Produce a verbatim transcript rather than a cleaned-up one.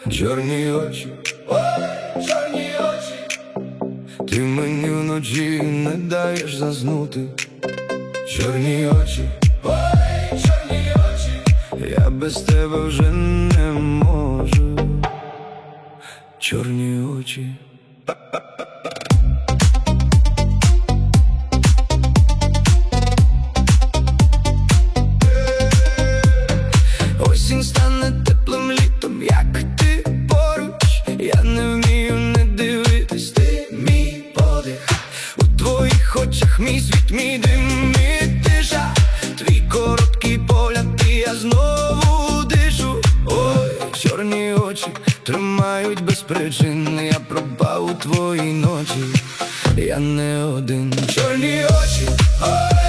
Чорні очі, ой, чорні очі, ти мені вночі не даєш заснути. Чорні очі, ой, чорні очі, я без тебе вже не можу. Чорні очі. Осінь стане теплим літом, як ти поруч. Я не вмію не дивитись, ти мій подих. У твоїх очах мій світ, мій дим, мій тиша. Твій короткий погляд, і я знову дишу. Ой, чорні очі тримають без причин. Я пропав у твої ночі, я не один. Чорні очі, ой.